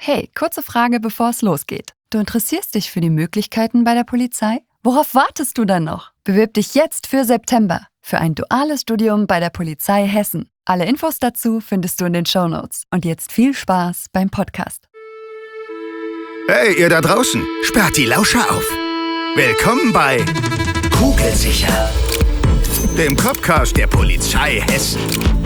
Hey, kurze Frage, bevor es losgeht. Du interessierst dich für die Möglichkeiten bei der Polizei? Worauf wartest du dann noch? Bewirb dich jetzt für September für ein duales Studium bei der Polizei Hessen. Alle Infos dazu findest du in den Shownotes. Und jetzt viel Spaß beim Podcast. Hey, ihr da draußen, sperrt die Lauscher auf. Willkommen bei Kugelsicher, dem Copcast der Polizei Hessen.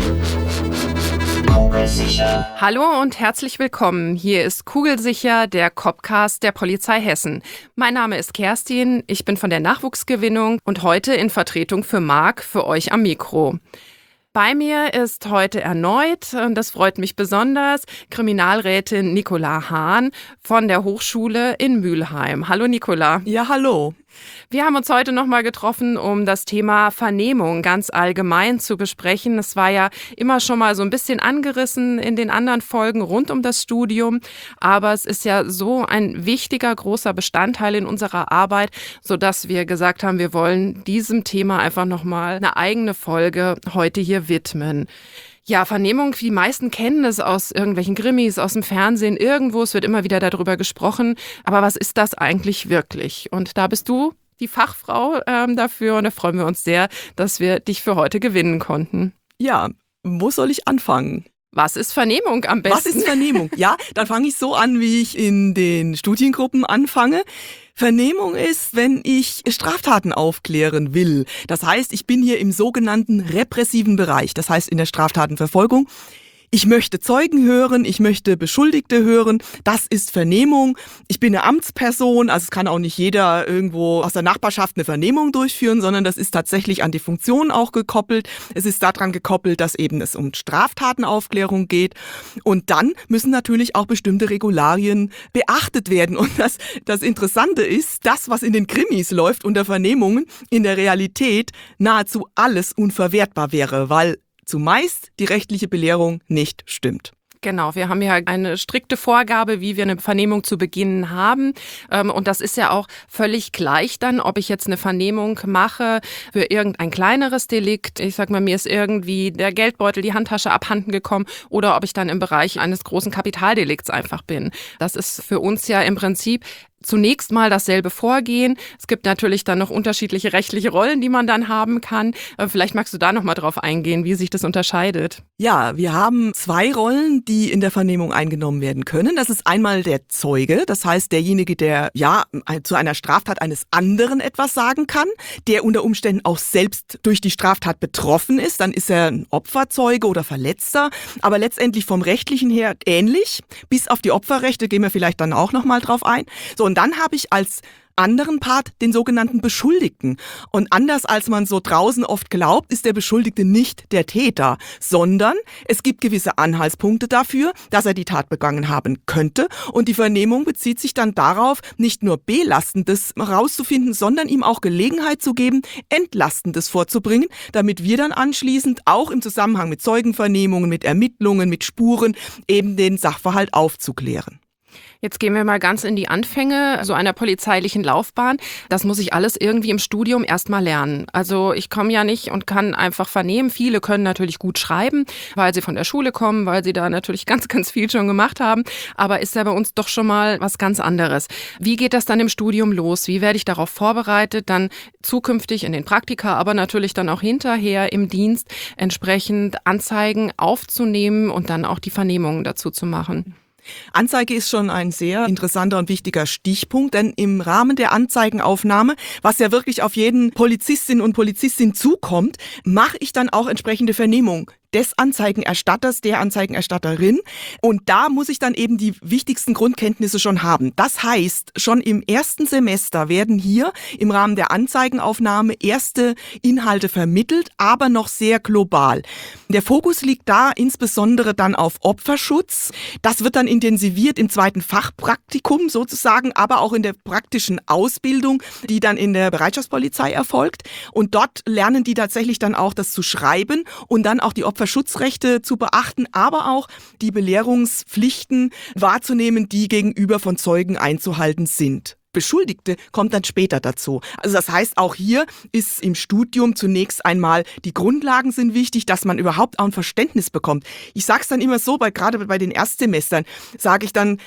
Hallo und herzlich willkommen. Hier ist Kugelsicher, der Copcast der Polizei Hessen. Mein Name ist Kerstin, ich bin von der Nachwuchsgewinnung und heute in Vertretung für Marc für euch am Mikro. Bei mir ist heute erneut, und das freut mich besonders, Kriminalrätin Nicola Hahn von der Hochschule in Mülheim. Hallo Nicola. Ja, hallo. Wir haben uns heute nochmal getroffen, um das Thema Vernehmung ganz allgemein zu besprechen. Es war ja immer schon mal so ein bisschen angerissen in den anderen Folgen rund um das Studium. Aber es ist ja so ein wichtiger, großer Bestandteil in unserer Arbeit, sodass wir gesagt haben, wir wollen diesem Thema einfach nochmal eine eigene Folge heute hier widmen. Ja, Vernehmung, die meisten kennen es aus irgendwelchen Krimis, aus dem Fernsehen, irgendwo, es wird immer wieder darüber gesprochen. Aber was ist das eigentlich wirklich? Und da bist du die Fachfrau dafür und da freuen wir uns sehr, dass wir dich für heute gewinnen konnten. Ja, wo soll ich anfangen? Was ist Vernehmung am besten? Was ist Vernehmung? Ja, dann fange ich so an, wie ich in den Studiengruppen anfange. Vernehmung ist, wenn ich Straftaten aufklären will. Das heißt, ich bin hier im sogenannten repressiven Bereich, das heißt in der Straftatenverfolgung. Ich möchte Zeugen hören, ich möchte Beschuldigte hören, das ist Vernehmung. Ich bin eine Amtsperson, also es kann auch nicht jeder irgendwo aus der Nachbarschaft eine Vernehmung durchführen, sondern das ist tatsächlich an die Funktion auch gekoppelt. Es ist daran gekoppelt, dass eben es um Straftatenaufklärung geht. Und dann müssen natürlich auch bestimmte Regularien beachtet werden. Und das Interessante ist, das, was in den Krimis läuft unter Vernehmungen, in der Realität nahezu alles unverwertbar wäre, weil zumeist die rechtliche Belehrung nicht stimmt. Genau, wir haben ja eine strikte Vorgabe, wie wir eine Vernehmung zu beginnen haben. Und das ist ja auch völlig gleich dann, ob ich jetzt eine Vernehmung mache für irgendein kleineres Delikt. Ich sag mal, mir ist irgendwie der Geldbeutel, die Handtasche abhanden gekommen oder ob ich dann im Bereich eines großen Kapitaldelikts einfach bin. Das ist für uns ja im Prinzip zunächst mal dasselbe Vorgehen. Es gibt natürlich dann noch unterschiedliche rechtliche Rollen, die man dann haben kann. Vielleicht magst du da noch mal drauf eingehen, wie sich das unterscheidet. Ja, wir haben zwei Rollen, die in der Vernehmung eingenommen werden können. Das ist einmal der Zeuge, das heißt derjenige, der zu einer Straftat eines anderen etwas sagen kann, der unter Umständen auch selbst durch die Straftat betroffen ist. Dann ist er ein Opferzeuge oder Verletzter, aber letztendlich vom Rechtlichen her ähnlich. Bis auf die Opferrechte gehen wir vielleicht dann auch noch mal drauf ein. So, und dann habe ich als anderen Part den sogenannten Beschuldigten. Und anders als man so draußen oft glaubt, ist der Beschuldigte nicht der Täter, sondern es gibt gewisse Anhaltspunkte dafür, dass er die Tat begangen haben könnte. Und die Vernehmung bezieht sich dann darauf, nicht nur Belastendes herauszufinden, sondern ihm auch Gelegenheit zu geben, Entlastendes vorzubringen, damit wir dann anschließend auch im Zusammenhang mit Zeugenvernehmungen, mit Ermittlungen, mit Spuren eben den Sachverhalt aufzuklären. Jetzt gehen wir mal ganz in die Anfänge so einer polizeilichen Laufbahn. Das muss ich alles irgendwie im Studium erstmal lernen. Also ich komme ja nicht und kann einfach vernehmen. Viele können natürlich gut schreiben, weil sie von der Schule kommen, weil sie da natürlich ganz, ganz viel schon gemacht haben. Aber ist ja bei uns doch schon mal was ganz anderes. Wie geht das dann im Studium los? Wie werde ich darauf vorbereitet, dann zukünftig in den Praktika, aber natürlich dann auch hinterher im Dienst entsprechend Anzeigen aufzunehmen und dann auch die Vernehmungen dazu zu machen? Anzeige ist schon ein sehr interessanter und wichtiger Stichpunkt, denn im Rahmen der Anzeigenaufnahme, was ja wirklich auf jeden Polizistin und Polizistin zukommt, mache ich dann auch entsprechende Vernehmung des Anzeigenerstatters, der Anzeigenerstatterin. Und da muss ich dann eben die wichtigsten Grundkenntnisse schon haben. Das heißt, schon im ersten Semester werden hier im Rahmen der Anzeigenaufnahme erste Inhalte vermittelt, aber noch sehr global. Der Fokus liegt da insbesondere dann auf Opferschutz. Das wird dann intensiviert im zweiten Fachpraktikum sozusagen, aber auch in der praktischen Ausbildung, die dann in der Bereitschaftspolizei erfolgt. Und dort lernen die tatsächlich dann auch das zu schreiben und dann auch die Opferschutzrechte zu beachten, aber auch die Belehrungspflichten wahrzunehmen, die gegenüber von Zeugen einzuhalten sind. Beschuldigte kommt dann später dazu. Also das heißt, auch hier ist im Studium zunächst einmal, die Grundlagen sind wichtig, dass man überhaupt auch ein Verständnis bekommt. Ich sage es dann immer so, gerade bei den Erstsemestern, sage ich dann,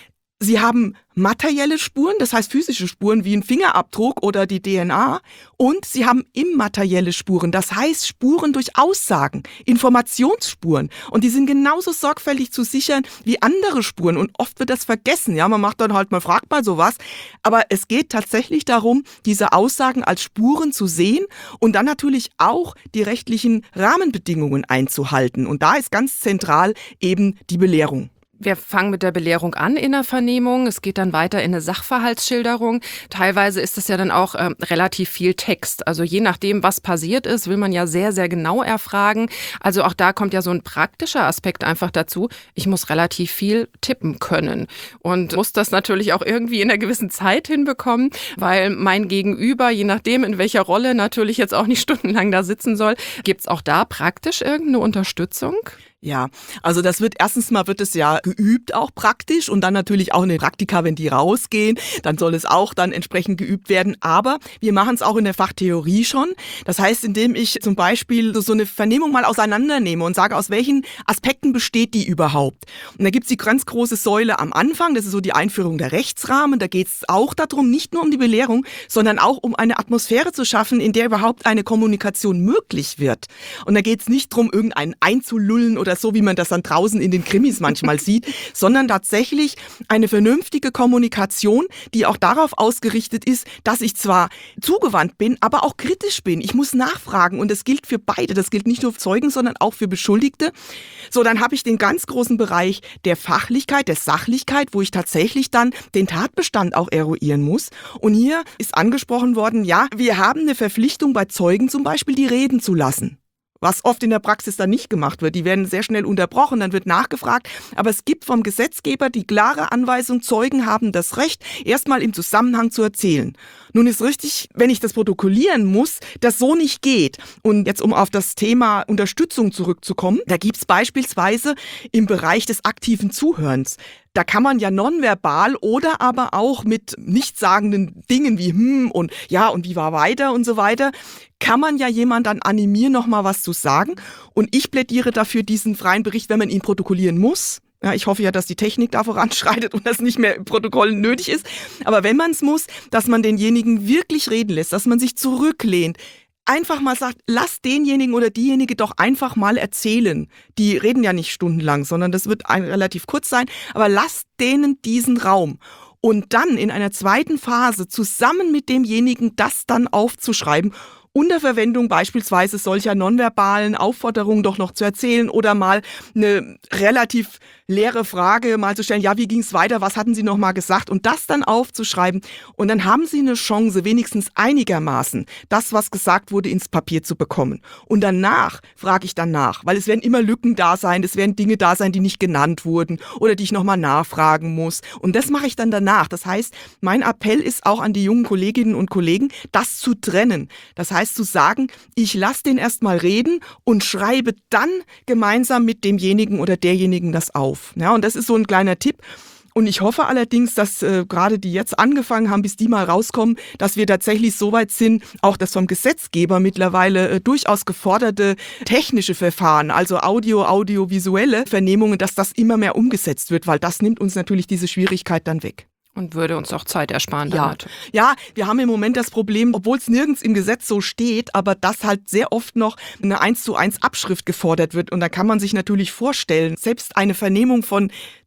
Sie haben materielle Spuren, das heißt physische Spuren wie ein Fingerabdruck oder die DNA. Und sie haben immaterielle Spuren, das heißt Spuren durch Aussagen, Informationsspuren. Und die sind genauso sorgfältig zu sichern wie andere Spuren. Und oft wird das vergessen. Ja, man macht dann halt mal, fragt mal sowas. Aber es geht tatsächlich darum, diese Aussagen als Spuren zu sehen und dann natürlich auch die rechtlichen Rahmenbedingungen einzuhalten. Und da ist ganz zentral eben die Belehrung. Wir fangen mit der Belehrung an in der Vernehmung. Es geht dann weiter in eine Sachverhaltsschilderung. Teilweise ist es ja dann auch relativ viel Text. Also je nachdem, was passiert ist, will man ja sehr, sehr genau erfragen. Also auch da kommt ja so ein praktischer Aspekt einfach dazu. Ich muss relativ viel tippen können und muss das natürlich auch irgendwie in einer gewissen Zeit hinbekommen, weil mein Gegenüber, je nachdem in welcher Rolle, natürlich jetzt auch nicht stundenlang da sitzen soll. Gibt es auch da praktisch irgendeine Unterstützung? Ja, also das wird es ja geübt auch praktisch und dann natürlich auch in den Praktika, wenn die rausgehen, dann soll es auch dann entsprechend geübt werden. Aber wir machen es auch in der Fachtheorie schon. Das heißt, indem ich zum Beispiel so eine Vernehmung mal auseinandernehme und sage, aus welchen Aspekten besteht die überhaupt. Und da gibt es die ganz große Säule am Anfang, das ist so die Einführung der Rechtsrahmen. Da geht es auch darum, nicht nur um die Belehrung, sondern auch um eine Atmosphäre zu schaffen, in der überhaupt eine Kommunikation möglich wird. Und da geht es nicht darum, irgendeinen einzulullen oder so, wie man das dann draußen in den Krimis manchmal sieht, sondern tatsächlich eine vernünftige Kommunikation, die auch darauf ausgerichtet ist, dass ich zwar zugewandt bin, aber auch kritisch bin. Ich muss nachfragen und das gilt für beide. Das gilt nicht nur für Zeugen, sondern auch für Beschuldigte. So, dann habe ich den ganz großen Bereich der Fachlichkeit, der Sachlichkeit, wo ich tatsächlich dann den Tatbestand auch eruieren muss. Und hier ist angesprochen worden, ja, wir haben eine Verpflichtung bei Zeugen zum Beispiel, die reden zu lassen. Was oft in der Praxis dann nicht gemacht wird. Die werden sehr schnell unterbrochen, dann wird nachgefragt. Aber es gibt vom Gesetzgeber die klare Anweisung, Zeugen haben das Recht, erstmal im Zusammenhang zu erzählen. Nun ist richtig, wenn ich das protokollieren muss, das so nicht geht. Und jetzt, um auf das Thema Unterstützung zurückzukommen, da gibt es beispielsweise im Bereich des aktiven Zuhörens. Da kann man ja nonverbal oder aber auch mit nichtssagenden Dingen wie und ja und wie war weiter und so weiter, kann man ja jemand dann animieren, nochmal was zu sagen. Und ich plädiere dafür diesen freien Bericht, wenn man ihn protokollieren muss. Ja, ich hoffe ja, dass die Technik da voranschreitet und das nicht mehr im Protokoll nötig ist. Aber wenn man es muss, dass man denjenigen wirklich reden lässt, dass man sich zurücklehnt, einfach mal sagt, lass denjenigen oder diejenige doch einfach mal erzählen. Die reden ja nicht stundenlang, sondern das wird relativ kurz sein, aber lass denen diesen Raum. Und dann in einer zweiten Phase zusammen mit demjenigen das dann aufzuschreiben, unter Verwendung beispielsweise solcher nonverbalen Aufforderungen doch noch zu erzählen oder mal eine relativ leere Frage mal zu stellen, ja, wie ging es weiter, was hatten Sie noch mal gesagt und das dann aufzuschreiben und dann haben Sie eine Chance, wenigstens einigermaßen das, was gesagt wurde, ins Papier zu bekommen. Und danach frage ich dann nach, weil es werden immer Lücken da sein, es werden Dinge da sein, die nicht genannt wurden oder die ich noch mal nachfragen muss und das mache ich dann danach. Das heißt, mein Appell ist auch an die jungen Kolleginnen und Kollegen, das zu trennen. Das heißt zu sagen, ich lasse den erst mal reden und schreibe dann gemeinsam mit demjenigen oder derjenigen das auf. Ja, und das ist so ein kleiner Tipp. Und ich hoffe allerdings, dass gerade die jetzt angefangen haben, bis die mal rauskommen, dass wir tatsächlich so weit sind, auch das vom Gesetzgeber mittlerweile durchaus geforderte technische Verfahren, also audiovisuelle Vernehmungen, dass das immer mehr umgesetzt wird, weil das nimmt uns natürlich diese Schwierigkeit dann weg. Und würde uns auch Zeit ersparen. Ja, wir haben im Moment das Problem, obwohl es nirgends im Gesetz so steht, aber dass halt sehr oft noch eine 1:1 Abschrift gefordert wird. Und da kann man sich natürlich vorstellen, selbst eine Vernehmung von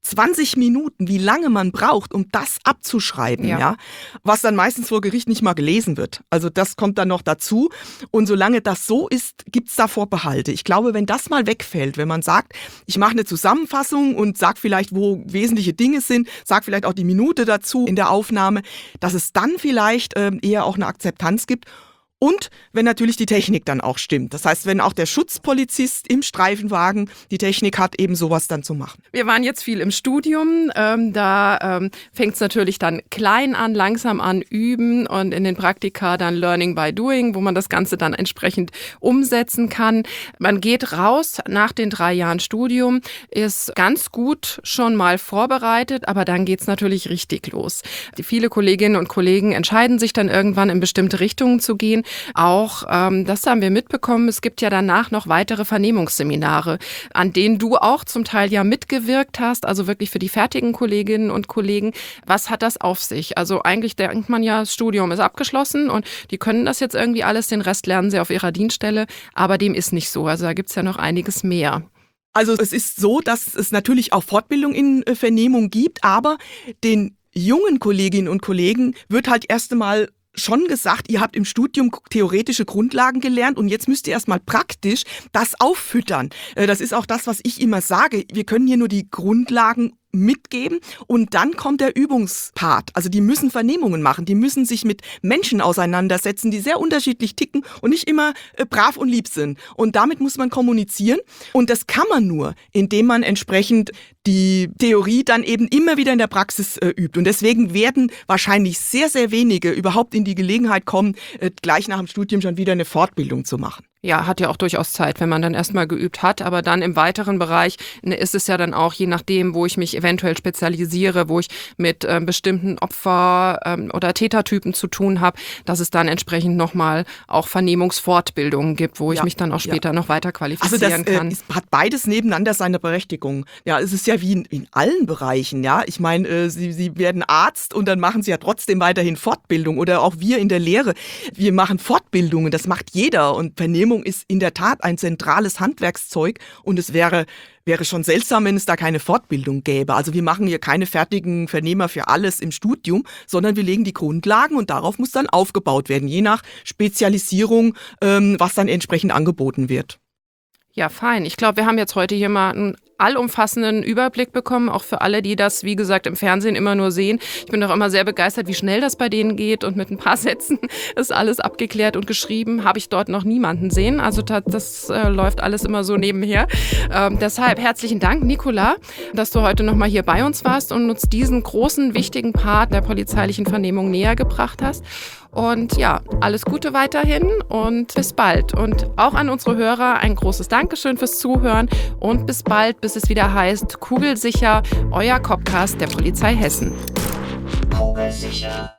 20 Minuten, wie lange man braucht, um das abzuschreiben, ja, was dann meistens vor Gericht nicht mal gelesen wird. Also das kommt dann noch dazu. Und solange das so ist, gibt es da Vorbehalte. Ich glaube, wenn das mal wegfällt, wenn man sagt, ich mache eine Zusammenfassung und sage vielleicht, wo wesentliche Dinge sind, sage vielleicht auch die Minute dazu in der Aufnahme, dass es dann vielleicht eher auch eine Akzeptanz gibt. Und wenn natürlich die Technik dann auch stimmt. Das heißt, wenn auch der Schutzpolizist im Streifenwagen die Technik hat, eben sowas dann zu machen. Wir waren jetzt viel im Studium. Da fängt es natürlich dann klein an, langsam an, üben und in den Praktika dann Learning by Doing, wo man das Ganze dann entsprechend umsetzen kann. Man geht raus nach den 3 Jahren Studium, ist ganz gut schon mal vorbereitet, aber dann geht es natürlich richtig los. Viele Kolleginnen und Kollegen entscheiden sich dann irgendwann in bestimmte Richtungen zu gehen. Auch, das haben wir mitbekommen, es gibt ja danach noch weitere Vernehmungsseminare, an denen du auch zum Teil ja mitgewirkt hast, also wirklich für die fertigen Kolleginnen und Kollegen. Was hat das auf sich? Also eigentlich denkt man ja, das Studium ist abgeschlossen und die können das jetzt irgendwie alles, den Rest lernen sie auf ihrer Dienststelle, aber dem ist nicht so. Also da gibt es ja noch einiges mehr. Also es ist so, dass es natürlich auch Fortbildung in Vernehmung gibt, aber den jungen Kolleginnen und Kollegen wird halt erst einmal schon gesagt, ihr habt im Studium theoretische Grundlagen gelernt und jetzt müsst ihr erstmal praktisch das auffüttern. Das ist auch das, was ich immer sage. Wir können hier nur die Grundlagen mitgeben und dann kommt der Übungspart. Also die müssen Vernehmungen machen, die müssen sich mit Menschen auseinandersetzen, die sehr unterschiedlich ticken und nicht immer brav und lieb sind. Und damit muss man kommunizieren und das kann man nur, indem man entsprechend die Theorie dann eben immer wieder in der Praxis übt. Und deswegen werden wahrscheinlich sehr, sehr wenige überhaupt in die Gelegenheit kommen, gleich nach dem Studium schon wieder eine Fortbildung zu machen. Ja, hat ja auch durchaus Zeit, wenn man dann erstmal geübt hat. Aber dann im weiteren Bereich ist es ja dann auch, je nachdem, wo ich mich eventuell spezialisiere, wo ich mit bestimmten Opfer- oder Tätertypen zu tun habe, dass es dann entsprechend nochmal auch Vernehmungsfortbildungen gibt, wo ich mich dann auch später noch weiter qualifizieren kann. Also das hat beides nebeneinander seine Berechtigung. Ja, es ist ja wie in allen Bereichen. Ja, ich meine, Sie werden Arzt und dann machen Sie ja trotzdem weiterhin Fortbildung. Oder auch wir in der Lehre, wir machen Fortbildungen, das macht jeder. Und Vernehmung ist in der Tat ein zentrales Handwerkszeug und es wäre schon seltsam, wenn es da keine Fortbildung gäbe. Also wir machen hier keine fertigen Vernehmer für alles im Studium, sondern wir legen die Grundlagen und darauf muss dann aufgebaut werden, je nach Spezialisierung, was dann entsprechend angeboten wird. Ja, fein. Ich glaube, wir haben jetzt heute hier mal einen allumfassenden Überblick bekommen, auch für alle, die das, wie gesagt, im Fernsehen immer nur sehen. Ich bin doch immer sehr begeistert, wie schnell das bei denen geht und mit ein paar Sätzen ist alles abgeklärt und geschrieben. Habe ich dort noch niemanden sehen. Also das läuft alles immer so nebenher. Deshalb herzlichen Dank, Nicola, dass du heute nochmal hier bei uns warst und uns diesen großen, wichtigen Part der polizeilichen Vernehmung näher gebracht hast. Und ja, alles Gute weiterhin und bis bald. Und auch an unsere Hörer ein großes Dankeschön fürs Zuhören und bis bald, bis es wieder heißt, Kugelsicher, euer Copcast der Polizei Hessen. Kugelsicher.